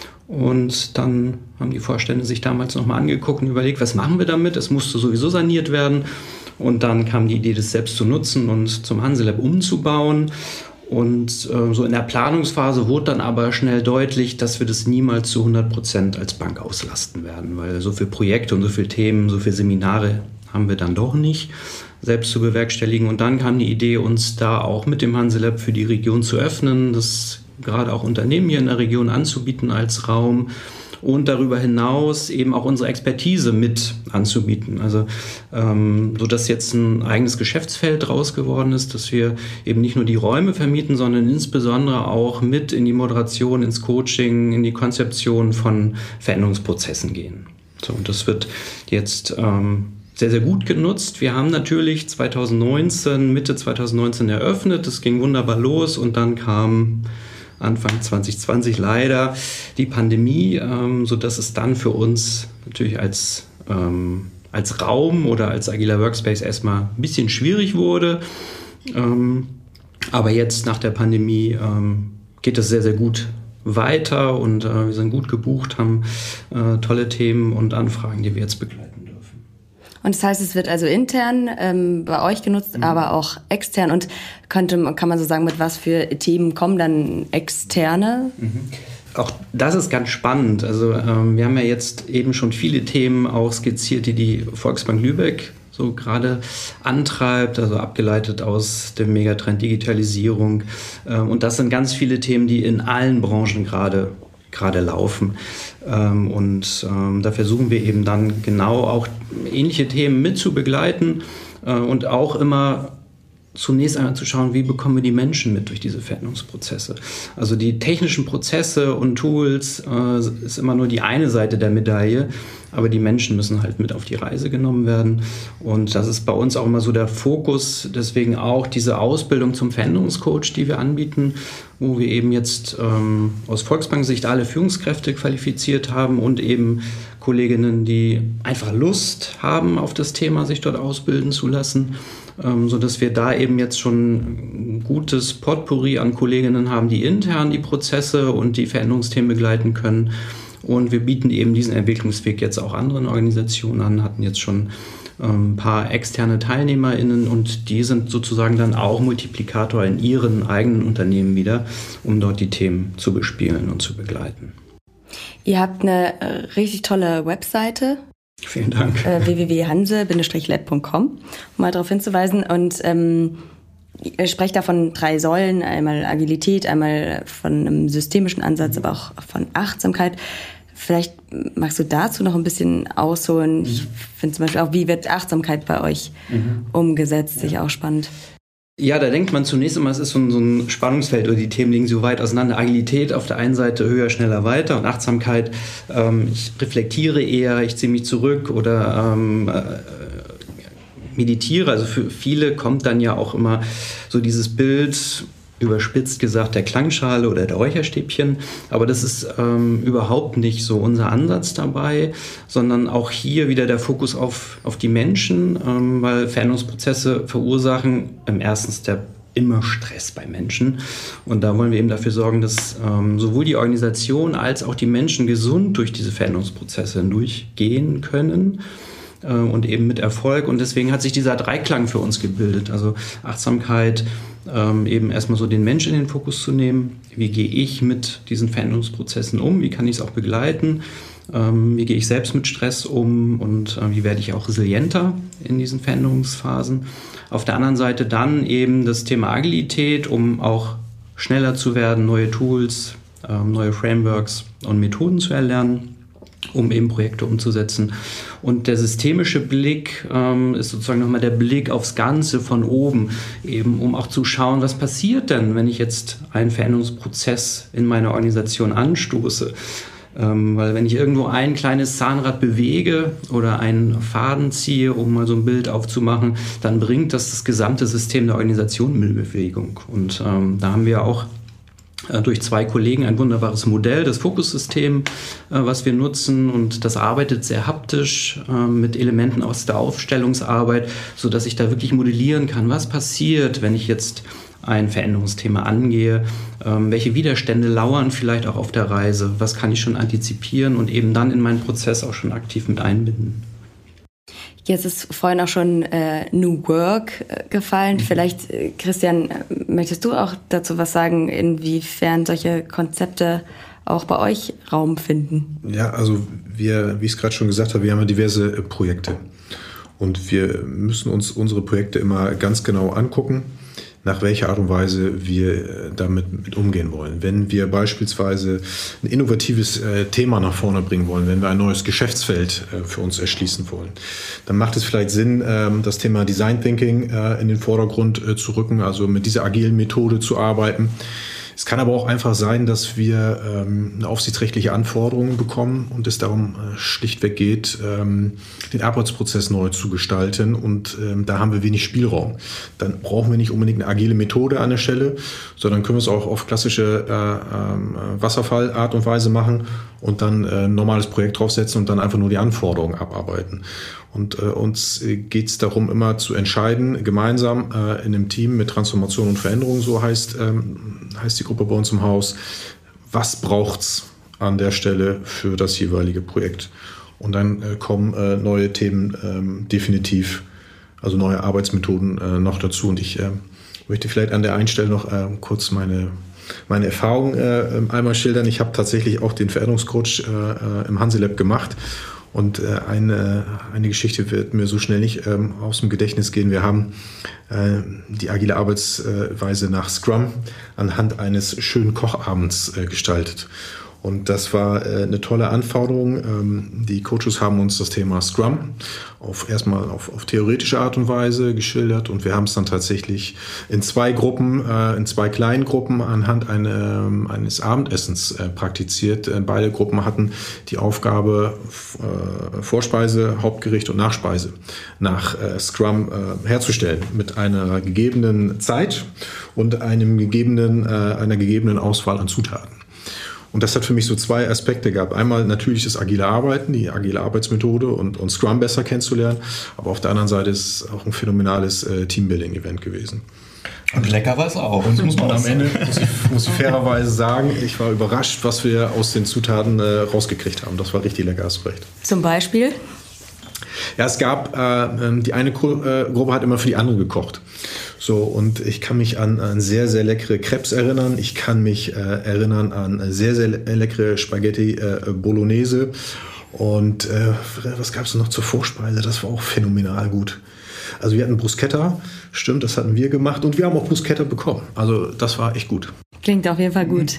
Und dann haben die Vorstände sich damals nochmal angeguckt und überlegt, was machen wir damit? Es musste sowieso saniert werden. Und dann kam die Idee, das selbst zu nutzen und zum Hanselab umzubauen. Und äh, so in der Planungsphase wurde dann aber schnell deutlich, dass wir das niemals zu hundert Prozent als Bank auslasten werden, weil so viele Projekte und so viele Themen, so viele Seminare haben wir dann doch nicht selbst zu bewerkstelligen. Und dann kam die Idee, uns da auch mit dem Hanselab für die Region zu öffnen, das gerade auch Unternehmen hier in der Region anzubieten als Raum. Und darüber hinaus eben auch unsere Expertise mit anzubieten. Also ähm, so dass jetzt ein eigenes Geschäftsfeld draus geworden ist, dass wir eben nicht nur die Räume vermieten, sondern insbesondere auch mit in die Moderation, ins Coaching, in die Konzeption von Veränderungsprozessen gehen. So, und das wird jetzt ähm, sehr, sehr gut genutzt. Wir haben natürlich zweitausendneunzehn, Mitte zweitausendneunzehn eröffnet. Das ging wunderbar los und dann kam Anfang zwanzig zwanzig leider die Pandemie, ähm, sodass es dann für uns natürlich als, ähm, als Raum oder als agiler Workspace erstmal ein bisschen schwierig wurde. Ähm, aber jetzt nach der Pandemie ähm, geht es sehr, sehr gut weiter und äh, wir sind gut gebucht, haben äh, tolle Themen und Anfragen, die wir jetzt begleiten. Und das heißt, es wird also intern ähm, bei euch genutzt, mhm. aber auch extern. Und könnte, kann man so sagen, mit was für Themen kommen dann externe? Mhm. Auch das ist ganz spannend. Also ähm, wir haben ja jetzt eben schon viele Themen auch skizziert, die die Volksbank Lübeck so gerade antreibt, also abgeleitet aus dem Megatrend Digitalisierung. Ähm, und das sind ganz viele Themen, die in allen Branchen gerade gerade laufen. Ähm, und ähm, da versuchen wir eben dann genau auch ähnliche Themen mit zu begleiten äh, und auch immer zunächst einmal zu schauen, wie bekommen wir die Menschen mit durch diese Veränderungsprozesse. Also die technischen Prozesse und Tools äh, ist immer nur die eine Seite der Medaille, aber die Menschen müssen halt mit auf die Reise genommen werden. Und das ist bei uns auch immer so der Fokus, deswegen auch diese Ausbildung zum Veränderungscoach, die wir anbieten, wo wir eben jetzt ähm, aus Volksbank-Sicht alle Führungskräfte qualifiziert haben und eben Kolleginnen, die einfach Lust haben auf das Thema, sich dort ausbilden zu lassen, ähm, sodass wir da eben jetzt schon ein gutes Potpourri an Kolleginnen haben, die intern die Prozesse und die Veränderungsthemen begleiten können. Und wir bieten eben diesen Entwicklungsweg jetzt auch anderen Organisationen an, hatten jetzt schon ähm, ein paar externe TeilnehmerInnen und die sind sozusagen dann auch Multiplikator in ihren eigenen Unternehmen wieder, um dort die Themen zu bespielen und zu begleiten. Ihr habt eine äh, richtig tolle Webseite. Vielen Dank. Äh, w w w punkt hanse Bindestrich lab punkt com, um mal darauf hinzuweisen. Und ähm, ihr sprecht da von drei Säulen, einmal Agilität, einmal von einem systemischen Ansatz, aber auch von Achtsamkeit. Vielleicht magst du dazu noch ein bisschen ausholen. Mhm. Ich finde zum Beispiel auch, wie wird Achtsamkeit bei euch mhm. umgesetzt, sicher ja. auch spannend. Ja, da denkt man zunächst immer, es ist so ein, so ein Spannungsfeld oder die Themen liegen so weit auseinander. Agilität auf der einen Seite höher, schneller, weiter und Achtsamkeit, ähm, ich reflektiere eher, ich ziehe mich zurück oder ähm, äh, meditiere. Also für viele kommt dann ja auch immer so dieses Bild, überspitzt gesagt, der Klangschale oder der Räucherstäbchen. Aber das ist ähm, überhaupt nicht so unser Ansatz dabei, sondern auch hier wieder der Fokus auf, auf die Menschen, ähm, weil Veränderungsprozesse verursachen im ersten Step immer Stress bei Menschen. Und da wollen wir eben dafür sorgen, dass ähm, sowohl die Organisation als auch die Menschen gesund durch diese Veränderungsprozesse hindurchgehen können. Und eben mit Erfolg. Und deswegen hat sich dieser Dreiklang für uns gebildet. Also Achtsamkeit, ähm, eben erstmal so den Menschen in den Fokus zu nehmen. Wie gehe ich mit diesen Veränderungsprozessen um? Wie kann ich es auch begleiten? Ähm, wie gehe ich selbst mit Stress um? Und äh, wie werde ich auch resilienter in diesen Veränderungsphasen? Auf der anderen Seite dann eben das Thema Agilität, um auch schneller zu werden, neue Tools, ähm, neue Frameworks und Methoden zu erlernen, um eben Projekte umzusetzen. Und der systemische Blick ähm, ist sozusagen nochmal der Blick aufs Ganze von oben, eben um auch zu schauen, was passiert denn, wenn ich jetzt einen Veränderungsprozess in meiner Organisation anstoße. Ähm, weil wenn ich irgendwo ein kleines Zahnrad bewege oder einen Faden ziehe, um mal so ein Bild aufzumachen, dann bringt das das gesamte System der Organisation in Bewegung. Und ähm, da haben wir auch durch zwei Kollegen ein wunderbares Modell, das Fokussystem, was wir nutzen, und das arbeitet sehr haptisch mit Elementen aus der Aufstellungsarbeit, sodass ich da wirklich modellieren kann, was passiert, wenn ich jetzt ein Veränderungsthema angehe, welche Widerstände lauern vielleicht auch auf der Reise, was kann ich schon antizipieren und eben dann in meinen Prozess auch schon aktiv mit einbinden. Jetzt ist vorhin auch schon äh, New Work äh, gefallen. Mhm. Vielleicht, äh, Christian, möchtest du auch dazu was sagen, inwiefern solche Konzepte auch bei euch Raum finden? Ja, also wir, wie ich es gerade schon gesagt habe, wir haben ja diverse äh, Projekte. Und wir müssen uns unsere Projekte immer ganz genau angucken, nach welcher Art und Weise wir damit mit umgehen wollen. Wenn wir beispielsweise ein innovatives äh, Thema nach vorne bringen wollen, wenn wir ein neues Geschäftsfeld äh, für uns erschließen wollen, dann macht es vielleicht Sinn, äh, das Thema Design Thinking äh, in den Vordergrund äh, zu rücken, also mit dieser agilen Methode zu arbeiten. Es kann aber auch einfach sein, dass wir ähm, eine aufsichtsrechtliche Anforderung bekommen und es darum äh, schlichtweg geht, ähm, den Arbeitsprozess neu zu gestalten, und ähm, da haben wir wenig Spielraum. Dann brauchen wir nicht unbedingt eine agile Methode an der Stelle, sondern können wir es auch auf klassische äh, äh, Wasserfallart und Weise machen und dann äh, ein normales Projekt draufsetzen und dann einfach nur die Anforderungen abarbeiten. Und äh, uns geht es darum, immer zu entscheiden, gemeinsam äh, in einem Team mit Transformation und Veränderung, so heißt, ähm, heißt die Gruppe bei uns im Haus, was braucht's an der Stelle für das jeweilige Projekt. Und dann äh, kommen äh, neue Themen ähm, definitiv, also neue Arbeitsmethoden äh, noch dazu. Und ich äh, möchte vielleicht an der einen Stelle noch äh, kurz meine meine Erfahrung äh, einmal schildern. Ich habe tatsächlich auch den Veränderungscoach äh, im Hanselab gemacht. Und äh, eine, eine Geschichte wird mir so schnell nicht ähm, aus dem Gedächtnis gehen. Wir haben äh, die agile Arbeitsweise nach Scrum anhand eines schönen Kochabends äh, gestaltet. Und das war äh, eine tolle Anforderung. Ähm, die Coaches haben uns das Thema Scrum auf erstmal auf, auf theoretische Art und Weise geschildert und wir haben es dann tatsächlich in zwei Gruppen, äh, in zwei kleinen Gruppen anhand eine, eines Abendessens äh, praktiziert. Äh, beide Gruppen hatten die Aufgabe, äh, Vorspeise, Hauptgericht und Nachspeise nach äh, Scrum äh, herzustellen mit einer gegebenen Zeit und einem gegebenen, äh, einer gegebenen Auswahl an Zutaten. Und das hat für mich so zwei Aspekte gehabt. Einmal natürlich das agile Arbeiten, die agile Arbeitsmethode und, und Scrum besser kennenzulernen. Aber auf der anderen Seite ist es auch ein phänomenales äh, Teambuilding-Event gewesen. Und lecker war es auch. Und, und am Ende muss ich, muss ich fairerweise sagen, ich war überrascht, was wir aus den Zutaten äh, rausgekriegt haben. Das war richtig lecker, hast du recht. Zum Beispiel? Ja, es gab, äh, die eine Gruppe hat immer für die andere gekocht. So, und ich kann mich an, an sehr, sehr leckere Crepes erinnern. Ich kann mich äh, erinnern an sehr, sehr leckere Spaghetti äh, Bolognese. Und äh, was gab es noch zur Vorspeise? Das war auch phänomenal gut. Also wir hatten Bruschetta, stimmt, das hatten wir gemacht. Und wir haben auch Bruschetta bekommen. Also das war echt gut. Klingt auf jeden Fall gut.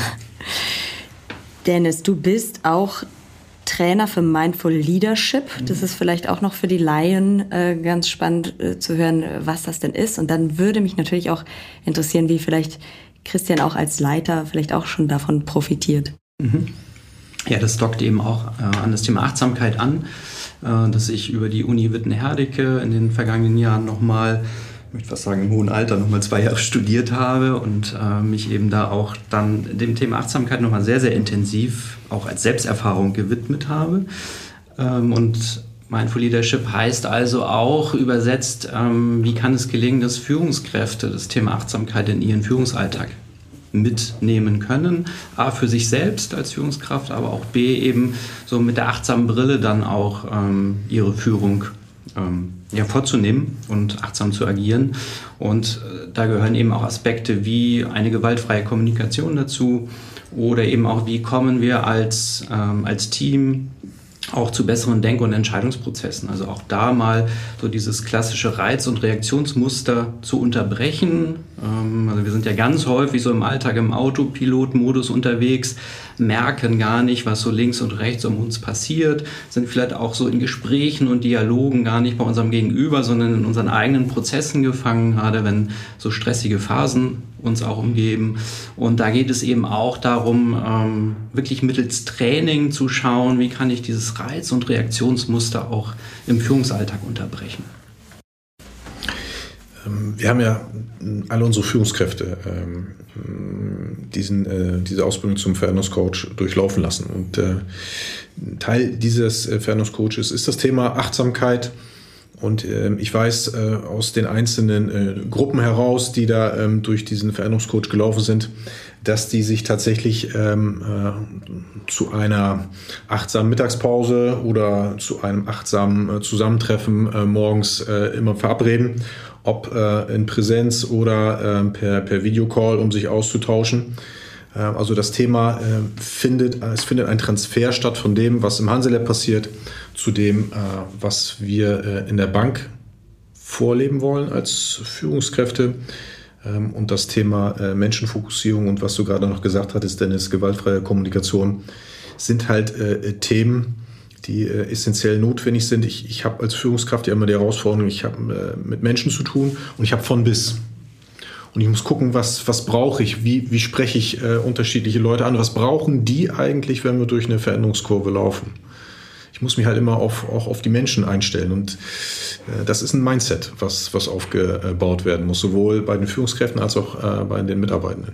Dennis, du bist auch Trainer für Mindful Leadership. Das ist vielleicht auch noch für die Laien äh, ganz spannend äh, zu hören, was das denn ist. Und dann würde mich natürlich auch interessieren, wie vielleicht Christian auch als Leiter vielleicht auch schon davon profitiert. Mhm. Ja, das dockt eben auch äh, an das Thema Achtsamkeit an, äh, dass ich über die Uni Witten-Herdecke in den vergangenen Jahren nochmal, ich möchte fast sagen im hohen Alter, nochmal zwei Jahre studiert habe und äh, mich eben da auch dann dem Thema Achtsamkeit nochmal sehr, sehr intensiv auch als Selbsterfahrung gewidmet habe. Ähm, und Mindful Leadership heißt also auch übersetzt, ähm, wie kann es gelingen, dass Führungskräfte das Thema Achtsamkeit in ihren Führungsalltag mitnehmen können. A, für sich selbst als Führungskraft, aber auch B, eben so mit der achtsamen Brille dann auch ähm, ihre Führung ähm, ja, vorzunehmen und achtsam zu agieren. Und äh, da gehören eben auch Aspekte wie eine gewaltfreie Kommunikation dazu oder eben auch, wie kommen wir als, ähm, als Team auch zu besseren Denk- und Entscheidungsprozessen. Also auch da mal so dieses klassische Reiz- und Reaktionsmuster zu unterbrechen. Ähm, also wir sind ja ganz häufig so im Alltag im Autopilot-Modus unterwegs, merken gar nicht, was so links und rechts um uns passiert, sind vielleicht auch so in Gesprächen und Dialogen gar nicht bei unserem Gegenüber, sondern in unseren eigenen Prozessen gefangen, gerade wenn so stressige Phasen uns auch umgeben. Und da geht es eben auch darum, ähm, wirklich mittels Training zu schauen, wie kann ich dieses Reiz- und Reaktionsmuster auch im Führungsalltag unterbrechen. Wir haben ja alle unsere Führungskräfte ähm, diesen, äh, diese Ausbildung zum Veränderungscoach durchlaufen lassen. Und äh, Teil dieses äh, Veränderungscoaches ist das Thema Achtsamkeit. Und äh, ich weiß äh, aus den einzelnen äh, Gruppen heraus, die da ähm, durch diesen Veränderungscoach gelaufen sind, dass die sich tatsächlich ähm, äh, zu einer achtsamen Mittagspause oder zu einem achtsamen äh, Zusammentreffen äh, morgens äh, immer verabreden, ob äh, in Präsenz oder äh, per, per Videocall, um sich auszutauschen. Äh, also das Thema äh, findet, es findet ein Transfer statt von dem, was im Hanselab passiert, zu dem, äh, was wir äh, in der Bank vorleben wollen als Führungskräfte. Ähm, und das Thema äh, Menschenfokussierung und was du gerade noch gesagt hattest, Dennis, gewaltfreie Kommunikation, sind halt äh, Themen, die äh, essentiell notwendig sind. Ich, ich habe als Führungskraft ja immer die Herausforderung, ich habe äh, mit Menschen zu tun und ich habe von bis. Und ich muss gucken, was, was brauche ich, wie, wie spreche ich äh, unterschiedliche Leute an, was brauchen die eigentlich, wenn wir durch eine Veränderungskurve laufen. Ich muss mich halt immer auf, auch auf die Menschen einstellen und äh, das ist ein Mindset, was, was aufgebaut werden muss, sowohl bei den Führungskräften als auch äh, bei den Mitarbeitenden.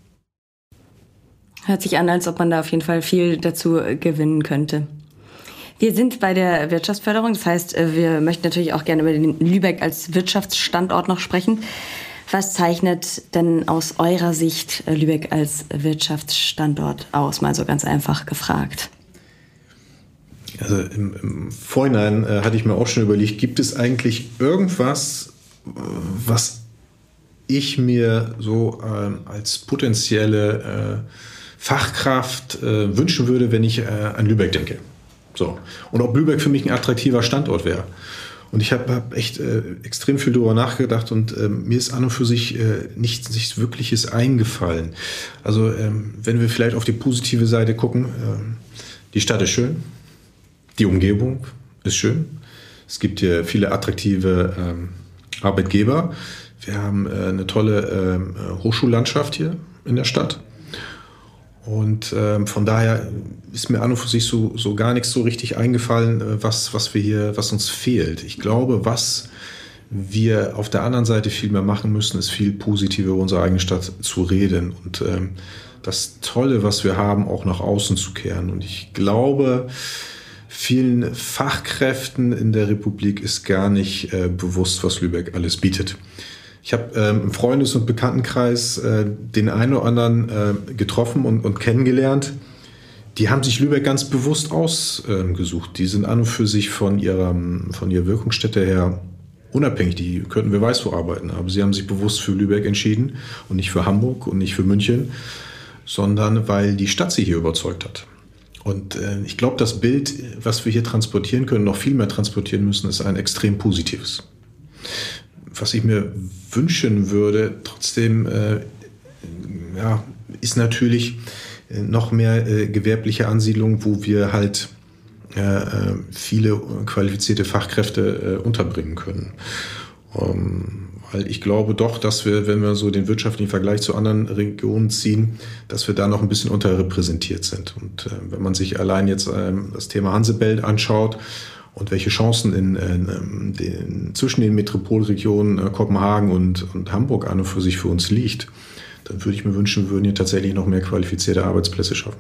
Hört sich an, als ob man da auf jeden Fall viel dazu gewinnen könnte. Wir sind bei der Wirtschaftsförderung, das heißt, wir möchten natürlich auch gerne über den Lübeck als Wirtschaftsstandort noch sprechen. Was zeichnet denn aus eurer Sicht Lübeck als Wirtschaftsstandort aus? Mal so ganz einfach gefragt. Also im, im Vorhinein äh, hatte ich mir auch schon überlegt, gibt es eigentlich irgendwas, was ich mir so äh, als potenzielle äh, Fachkraft äh, wünschen würde, wenn ich äh, an Lübeck denke? So. Und ob Lübeck für mich ein attraktiver Standort wäre. Und ich habe hab echt äh, extrem viel darüber nachgedacht und äh, mir ist an und für sich äh, nichts, nichts Wirkliches eingefallen. Also ähm, wenn wir vielleicht auf die positive Seite gucken, äh, die Stadt ist schön, die Umgebung ist schön. Es gibt hier viele attraktive ähm, Arbeitgeber. Wir haben äh, eine tolle äh, Hochschullandschaft hier in der Stadt. Und ähm, von daher ist mir an und für sich so, so gar nichts so richtig eingefallen, was, was wir hier, was uns fehlt. Ich glaube, was wir auf der anderen Seite viel mehr machen müssen, ist viel positiver über unsere eigene Stadt zu reden und ähm, das Tolle, was wir haben, auch nach außen zu kehren. Und ich glaube, vielen Fachkräften in der Republik ist gar nicht äh, bewusst, was Lübeck alles bietet. Ich habe ähm, im Freundes- und Bekanntenkreis äh, den einen oder anderen äh, getroffen und, und kennengelernt. Die haben sich Lübeck ganz bewusst ausgesucht. Ähm, die sind an und für sich von ihrer, von ihrer Wirkungsstätte her unabhängig. Die könnten wer weiß wo arbeiten. Aber sie haben sich bewusst für Lübeck entschieden und nicht für Hamburg und nicht für München, sondern weil die Stadt sie hier überzeugt hat. Und äh, ich glaube, das Bild, was wir hier transportieren können, noch viel mehr transportieren müssen, ist ein extrem positives. Was ich mir wünschen würde, trotzdem äh, ja, ist natürlich äh, noch mehr äh, gewerbliche Ansiedlung, wo wir halt äh, viele qualifizierte Fachkräfte äh, unterbringen können. Um, weil ich glaube doch, dass wir, wenn wir so den wirtschaftlichen Vergleich zu anderen Regionen ziehen, dass wir da noch ein bisschen unterrepräsentiert sind. Und äh, wenn man sich allein jetzt äh, das Thema Hansebelt anschaut, und welche Chancen in, in, in, zwischen den Metropolregionen äh, Kopenhagen und, und Hamburg an und für sich für uns liegt, dann würde ich mir wünschen, wir würden hier tatsächlich noch mehr qualifizierte Arbeitsplätze schaffen.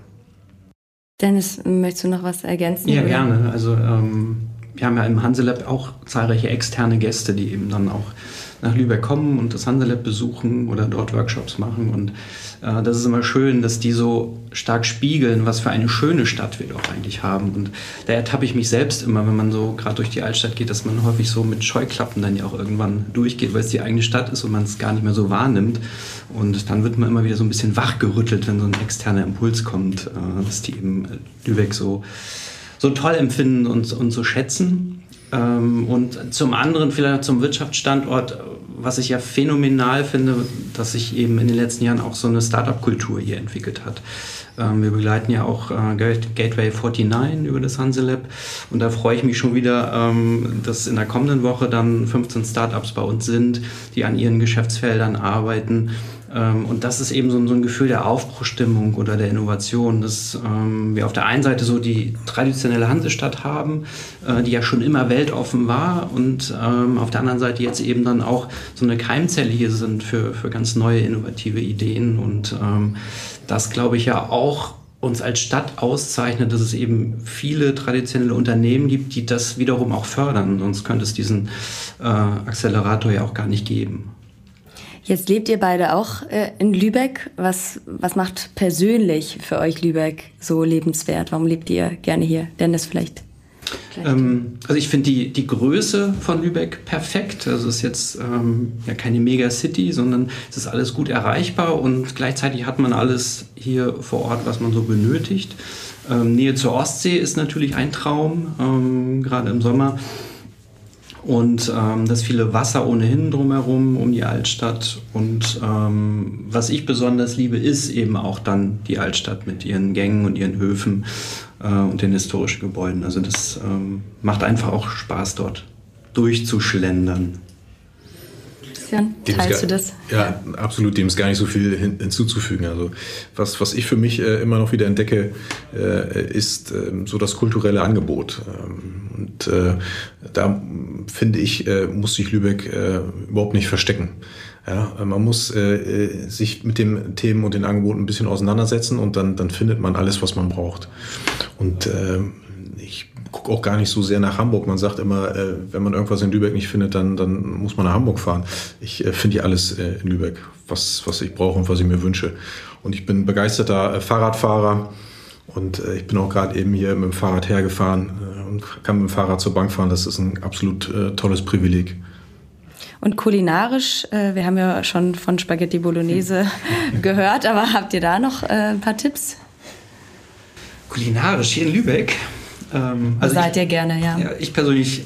Dennis, möchtest du noch was ergänzen? Ja, oder? Gerne. Also ähm, wir haben ja im Hanselab auch zahlreiche externe Gäste, die eben dann auch nach Lübeck kommen und das Hanselab besuchen oder dort Workshops machen. Und äh, das ist immer schön, dass die so stark spiegeln, was für eine schöne Stadt wir doch eigentlich haben. Und da ertappe ich mich selbst immer, wenn man so gerade durch die Altstadt geht, dass man häufig so mit Scheuklappen dann ja auch irgendwann durchgeht, weil es die eigene Stadt ist und man es gar nicht mehr so wahrnimmt. Und dann wird man immer wieder so ein bisschen wachgerüttelt, wenn so ein externer Impuls kommt, äh, dass die eben Lübeck so, so toll empfinden und, und so schätzen. Und zum anderen vielleicht zum Wirtschaftsstandort, was ich ja phänomenal finde, dass sich eben in den letzten Jahren auch so eine Start-up-Kultur hier entwickelt hat. Wir begleiten ja auch Gateway neunundvierzig über das Hanselab und da freue ich mich schon wieder, dass in der kommenden Woche dann fünfzehn Start-ups bei uns sind, die an ihren Geschäftsfeldern arbeiten. Und das ist eben so ein, so ein Gefühl der Aufbruchstimmung oder der Innovation, dass ähm, wir auf der einen Seite so die traditionelle Hansestadt haben, äh, die ja schon immer weltoffen war und ähm, auf der anderen Seite jetzt eben dann auch so eine Keimzelle hier sind für, für ganz neue innovative Ideen und ähm, das glaube ich ja auch uns als Stadt auszeichnet, dass es eben viele traditionelle Unternehmen gibt, die das wiederum auch fördern, sonst könnte es diesen äh, Accelerator ja auch gar nicht geben. Jetzt lebt ihr beide auch äh, in Lübeck. Was, was macht persönlich für euch Lübeck so lebenswert? Warum lebt ihr gerne hier? Dennis vielleicht? Ähm, also ich finde die, die Größe von Lübeck perfekt. Also es ist jetzt ähm, ja keine Megacity, sondern es ist alles gut erreichbar und gleichzeitig hat man alles hier vor Ort, was man so benötigt. Ähm, Nähe zur Ostsee ist natürlich ein Traum, ähm, gerade im Sommer. Und ähm, das viele Wasser ohnehin drumherum, um die Altstadt. Und ähm, was ich besonders liebe, ist eben auch dann die Altstadt mit ihren Gängen und ihren Höfen äh, und den historischen Gebäuden. Also das ähm, macht einfach auch Spaß, dort durchzuschlendern. Christian, teilst du das? Ja, absolut, dem ist gar nicht so viel hin, hinzuzufügen. Also was, was ich für mich äh, immer noch wieder entdecke, äh, ist äh, so das kulturelle Angebot. Ähm, und äh, da finde ich, äh, muss sich Lübeck äh, überhaupt nicht verstecken. Ja, man muss äh, sich mit den Themen und den Angeboten ein bisschen auseinandersetzen und dann, dann findet man alles, was man braucht. Und äh, ich gucke auch gar nicht so sehr nach Hamburg. Man sagt immer, äh, wenn man irgendwas in Lübeck nicht findet, dann, dann muss man nach Hamburg fahren. Ich äh, finde hier alles äh, in Lübeck, was, was ich brauche und was ich mir wünsche. Und ich bin begeisterter äh, Fahrradfahrer und äh, ich bin auch gerade eben hier mit dem Fahrrad hergefahren äh, und kann mit dem Fahrrad zur Bank fahren. Das ist ein absolut äh, tolles Privileg. Und kulinarisch, äh, wir haben ja schon von Spaghetti Bolognese gehört, aber habt ihr da noch äh, ein paar Tipps? Kulinarisch hier in Lübeck? Ähm, also seid ich, ihr gerne, ja. ja. Ich persönlich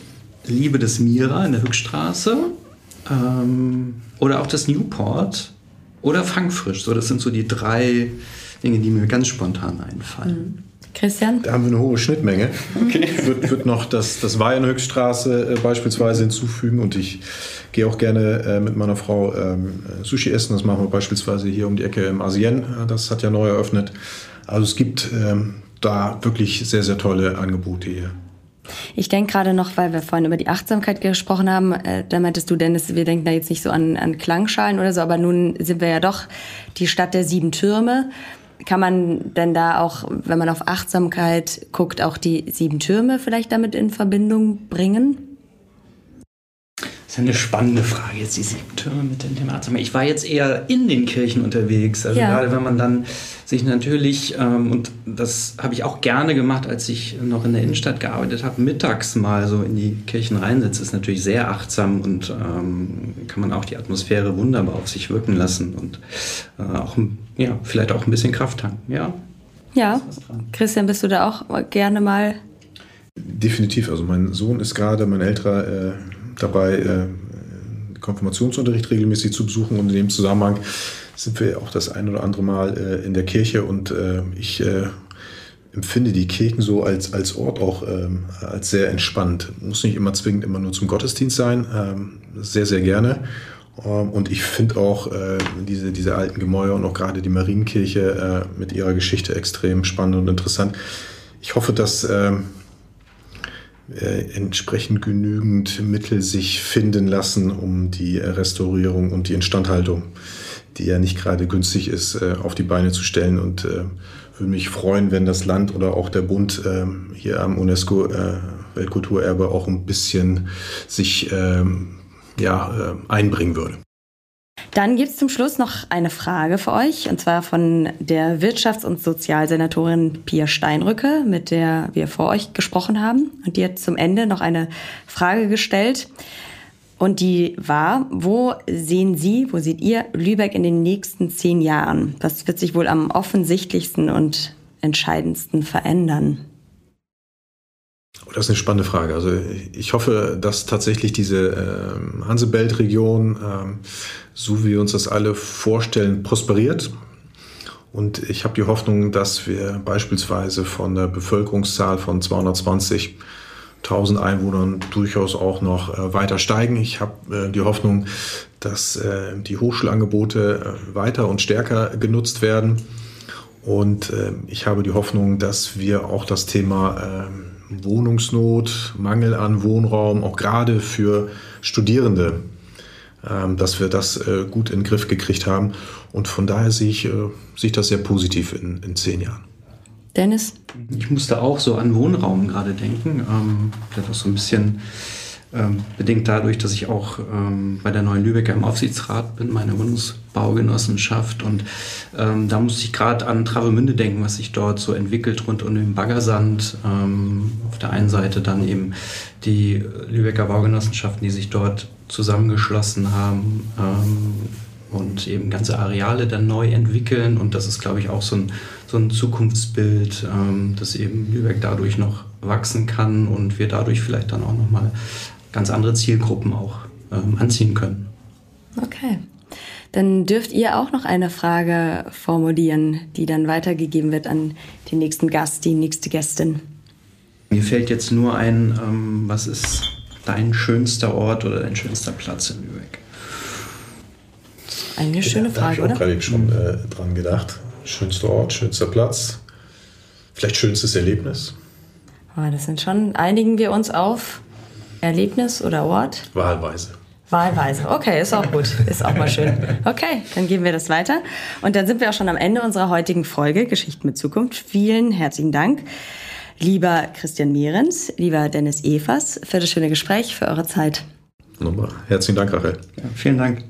liebe das Mira in der Höchststraße ähm, oder auch das Newport oder Frankfrisch. So, das sind so die drei Dinge, die mir ganz spontan einfallen. Christian? Da haben wir eine hohe Schnittmenge. Okay. Ich würde würd noch das, das Weihenhöchststraße äh, beispielsweise hinzufügen und ich gehe auch gerne äh, mit meiner Frau ähm, Sushi essen. Das machen wir beispielsweise hier um die Ecke im Asien. Das hat ja neu eröffnet. Also es gibt ähm, da wirklich sehr, sehr tolle Angebote hier. Ich denke gerade noch, weil wir vorhin über die Achtsamkeit gesprochen haben, äh, da meintest du, Dennis, wir denken da jetzt nicht so an, an Klangschalen oder so, aber nun sind wir ja doch die Stadt der sieben Türme. Kann man denn da auch, wenn man auf Achtsamkeit guckt, auch die sieben Türme vielleicht damit in Verbindung bringen? Das ist eine spannende Frage, jetzt die sieben Türme mit dem Thema Achtsamkeit. Ich war jetzt eher in den Kirchen unterwegs. Also ja. Gerade wenn man dann sich natürlich, ähm, und das habe ich auch gerne gemacht, als ich noch in der Innenstadt gearbeitet habe, mittags mal so in die Kirchen reinsetzt, ist natürlich sehr achtsam und ähm, kann man auch die Atmosphäre wunderbar auf sich wirken lassen und äh, auch, ja, vielleicht auch ein bisschen Kraft tanken. Ja, ja. Christian, bist du da auch gerne mal? Definitiv. Also mein Sohn ist gerade, mein älterer, äh, dabei, äh, Konfirmationsunterricht regelmäßig zu besuchen und in dem Zusammenhang sind wir auch das ein oder andere Mal äh, in der Kirche und äh, ich äh, empfinde die Kirchen so als, als Ort auch ähm, als sehr entspannt. Muss nicht immer zwingend immer nur zum Gottesdienst sein, ähm, sehr, sehr gerne. Ähm, und ich finde auch äh, diese, diese alten Gemäuer und auch gerade die Marienkirche äh, mit ihrer Geschichte extrem spannend und interessant. Ich hoffe, dass äh, Äh, entsprechend genügend Mittel sich finden lassen, um die Restaurierung und die Instandhaltung, die ja nicht gerade günstig ist, äh, auf die Beine zu stellen. Und äh, würde mich freuen, wenn das Land oder auch der Bund äh, hier am UNESCO äh, Weltkulturerbe auch ein bisschen sich äh, ja, äh, einbringen würde. Dann gibt es zum Schluss noch eine Frage für euch, und zwar von der Wirtschafts- und Sozialsenatorin Pia Steinrücke, mit der wir vor euch gesprochen haben. Und die hat zum Ende noch eine Frage gestellt. Und die war, wo sehen Sie, wo seht ihr Lübeck in den nächsten zehn Jahren? Was wird sich wohl am offensichtlichsten und entscheidendsten verändern? Das ist eine spannende Frage. Also ich hoffe, dass tatsächlich diese äh, Hansebelt-Region, äh, so wie wir uns das alle vorstellen, prosperiert. Und ich habe die Hoffnung, dass wir beispielsweise von der Bevölkerungszahl von zweihundertzwanzigtausend Einwohnern durchaus auch noch äh, weiter steigen. Ich habe äh, die Hoffnung, dass äh, die Hochschulangebote äh, weiter und stärker genutzt werden. Und äh, ich habe die Hoffnung, dass wir auch das Thema äh, Wohnungsnot, Mangel an Wohnraum, auch gerade für Studierende, ähm, dass wir das äh, gut in den Griff gekriegt haben. Und von daher sehe ich, äh, sehe ich das sehr positiv in, in zehn Jahren. Dennis? Ich musste auch so an Wohnraum gerade denken. Ähm, vielleicht auch so ein bisschen ähm, bedingt dadurch, dass ich auch ähm, bei der Neuen Lübecker im Aufsichtsrat bin, meine Wohnungsbaugenossenschaft. Und ähm, da musste ich gerade an Travemünde denken, was sich dort so entwickelt rund um den Baggersand. Ähm, auf der einen Seite dann eben die Lübecker Baugenossenschaften, die sich dort zusammengeschlossen haben ähm, und eben ganze Areale dann neu entwickeln. Und das ist, glaube ich, auch so ein, so ein Zukunftsbild, ähm, dass eben Lübeck dadurch noch wachsen kann und wir dadurch vielleicht dann auch nochmal ganz andere Zielgruppen auch ähm, anziehen können. Okay. Dann dürft ihr auch noch eine Frage formulieren, die dann weitergegeben wird an den nächsten Gast, die nächste Gästin. Mir fällt jetzt nur ein, ähm, was ist dein schönster Ort oder dein schönster Platz in Lübeck? Eine schöne ja, Frage, da oder? Da habe ich schon äh, dran gedacht. Schönster Ort, schönster Platz. Vielleicht schönstes Erlebnis. Oh, das sind schon, einigen wir uns auf Erlebnis oder Ort? Wahlweise. Wahlweise. Okay, ist auch gut. Ist auch mal schön. Okay, dann geben wir das weiter. Und dann sind wir auch schon am Ende unserer heutigen Folge Geschichten mit Zukunft. Vielen herzlichen Dank, lieber Christian Mehrens, lieber Dennis Evers, für das schöne Gespräch, für eure Zeit. Wunderbar. Herzlichen Dank, Rachel. Ja, vielen Dank.